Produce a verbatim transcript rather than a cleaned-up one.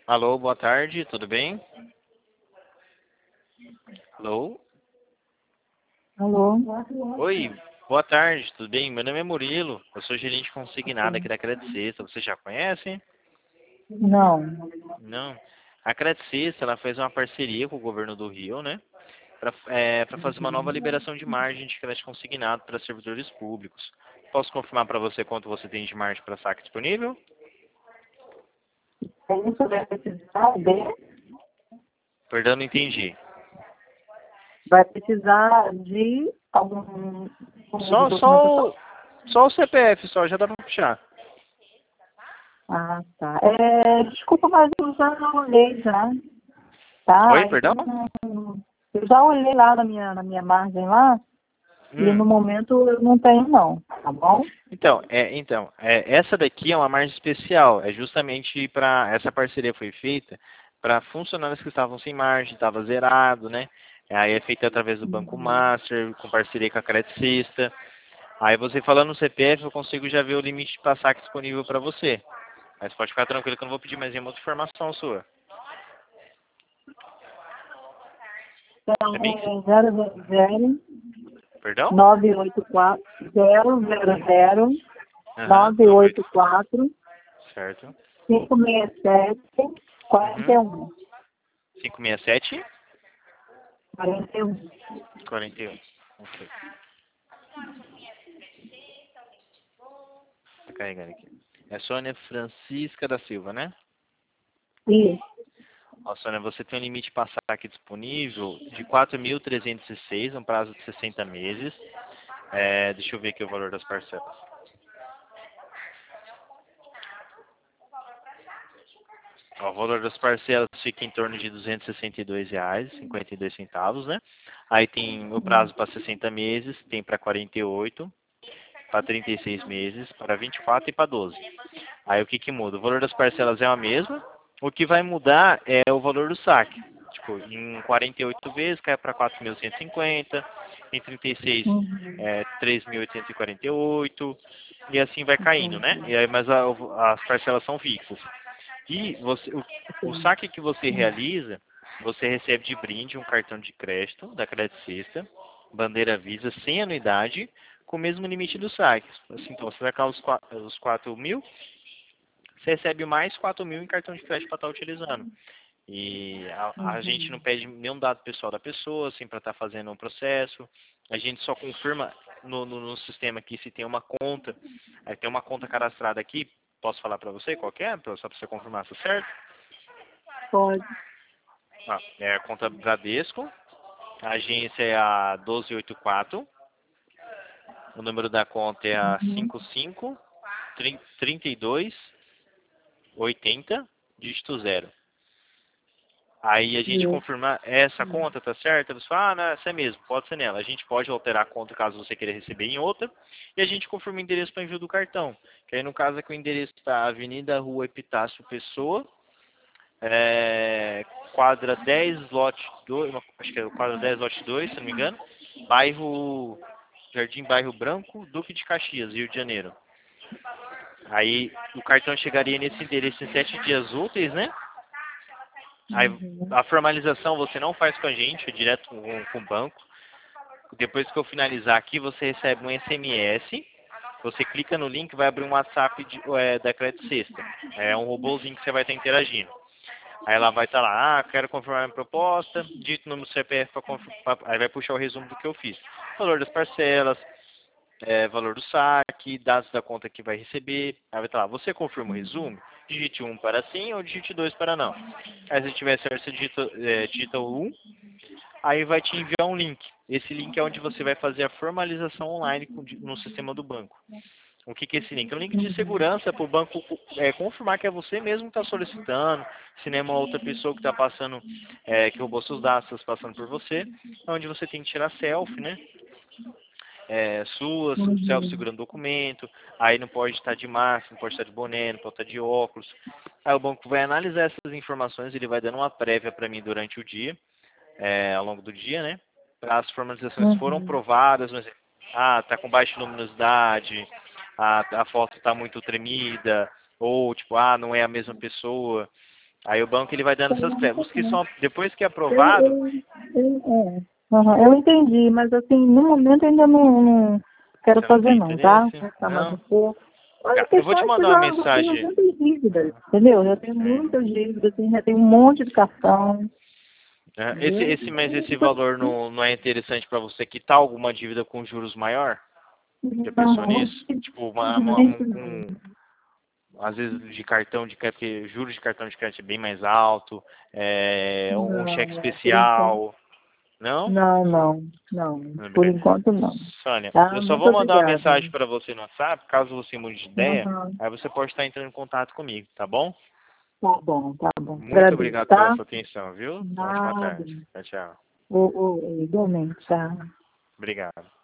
Alô, boa tarde, tudo bem? Alô? Alô? Oi, boa tarde, tudo bem? Meu nome é Murilo, eu sou gerente consignado aqui da Credit Sexta. Você já conhece? Não. Não. A Credit Sexta, ela fez uma parceria com o governo do Rio, né? Para é, para fazer uma nova liberação de margem de crédito consignado para servidores públicos. Posso confirmar para você quanto você tem de margem para saque disponível? Isso vai precisar de, Perdão, não entendi. vai precisar de algum, algum Só, documentação? só, o- só o C P F, só, já dá para puxar. Ah, tá. É, desculpa, mas eu já olhei já. Tá? Oi, Aí perdão? não- Eu já olhei lá na minha, na minha margem lá e Hum. no momento eu não tenho não, tá bom? Então, é, então é, essa daqui é uma margem especial. É justamente para essa parceria foi feita para funcionários que estavam sem margem, estava zerado, né? Aí é feita através do Banco Uhum. Master, com parceria com a Credit Sexta. Aí você falando no C P F, eu consigo já ver o limite de saque disponível para você. Mas pode ficar tranquilo que eu não vou pedir mais nenhuma outra informação sua. Então, É bem? é zero zero zero Perdão? nove oito quatro zero zero zero Aham, nove nove oito oito. quatro Certo. cinco seis sete quatro Uhum. um cinco seis sete, quarenta e um. quarenta e um. Ok. Tá carregando aqui. É Sônia Francisca da Silva, né? Isso. Ó, Sônia, você tem um limite para saque disponível de quatro mil trezentos e seis, um prazo de sessenta meses. É, deixa eu ver aqui o valor das parcelas. Ó, o valor das parcelas fica em torno de duzentos e sessenta e dois reais e cinquenta e dois centavos, né? Aí tem o prazo para sessenta meses, tem para quarenta e oito, para trinta e seis meses, para vinte e quatro e para doze. Aí o que que muda? O valor das parcelas é a mesma, o que vai mudar é o valor do saque. Tipo, em quarenta e oito vezes cai para quatro mil cento e cinquenta, em trinta e seis Uhum. é três mil oitocentos e quarenta e oito, e assim vai caindo, né? Entendi. E aí, mas a- as parcelas são fixas. E você, o, o Entendi. saque que você realiza, você recebe de brinde um cartão de crédito da Credit Sexta, bandeira Visa, sem anuidade, com o mesmo limite do saque. Assim, então, você vai sacar os, qua- os quatro mil, você recebe mais quatro mil em cartão de crédito para estar utilizando. E a, a gente não Uhum. pede nenhum dado pessoal da pessoa, assim, para estar fazendo um processo. A gente só confirma no, no, no sistema aqui se tem uma conta. Aí tem uma conta cadastrada aqui. Posso falar para você qual que é? Pra- Só para você confirmar se é certo? Pode. Ah, é a conta Bradesco. A agência é a doze oitenta e quatro. O número da conta é a Uhum. cinquenta e cinco, trinta e dois, oitenta, dígito zero. Aí a gente Isso. confirmar essa conta tá certa, você fala, ah, não, essa é mesmo, pode ser nela. A gente pode alterar a conta caso você queira receber em outra, e a gente confirma o endereço para envio do cartão. Que aí no caso é que o endereço está Avenida Rua Epitácio Pessoa, é, quadra dez, lote dois, acho que é o quadra dez, lote dois, se não me engano, bairro, Jardim Bairro Branco, Duque de Caxias, Rio de Janeiro. Aí o cartão chegaria nesse endereço em sete dias úteis, né? Aí Uhum. a formalização você não faz com a gente, é direto com, com o banco. Depois que eu finalizar aqui, você recebe um S M S. Você clica no link, vai abrir um WhatsApp de, é, da Credit Sexta. É um robôzinho que você vai estar interagindo. Aí ela vai estar lá, ah, quero confirmar minha proposta, digita o número do C P F para confirmar, aí vai puxar o resumo do que eu fiz. Valor das parcelas, é, valor do saque, dados da conta que vai receber. Aí vai estar lá, você confirma o resumo? Digite um para sim ou digite dois para não. Aí se tiver certo, você digita, é, digita o um, aí vai te enviar um link. Esse link é onde você vai fazer a formalização online com- no sistema do banco. O que, que é esse link? É um link de Uhum. segurança para o banco é, confirmar que é você mesmo que está solicitando, se não é uma outra pessoa que está passando, é, que roubou seus dados, está passando por você, é onde você tem que tirar selfie, né? É, suas, selfie Uhum. segurando documento, aí não pode estar de máscara, não pode estar de boné, não pode estar de óculos. Aí o banco vai analisar essas informações, ele vai dando uma prévia para mim durante o dia, é, ao longo do dia, né? As formalizações foram Uhum. provadas, mas ah, tá com baixa luminosidade, a, a foto está muito tremida, ou tipo, ah, não é a mesma pessoa. Aí o banco ele vai dando seus créditos. Os que são, depois que é Eu, aprovado, eu, eu, é. Uhum, eu entendi, mas assim, no momento ainda não, não quero você não fazer tem não, tá? interesse? Vai ficar mais um Não? pouco. Mas a Tá, eu vou questão te é que eu mandar uma já, já tenho mensagem. muitas dívidas, entendeu? Já tenho Sim. muitas dívidas, assim, já tenho um monte de cartão. É, Esse, Entendeu? esse, mas esse valor não, não é interessante para você quitar alguma dívida com juros maior? Já pensou Não, nisso? Tipo, uma, uma- um, infelizmente não. um- às vezes de cartão de crédito, porque juros de cartão de crédito é bem mais alto, é, um um cheque Não, por enquanto. especial, não? Não, não, não. Tudo Por bem. enquanto não. Sônia, Tá? eu só Muito vou mandar uma obrigada. mensagem para você no WhatsApp, caso você mude de ideia, Uhum. aí você pode estar entrando em contato comigo, tá bom? Tá bom, tá bom. Muito Agradeço, obrigado pela tá? sua atenção, viu? Uma ótima Nada. tarde. Tchau, tchau. Ô, ô, igualmente, tá? Obrigado.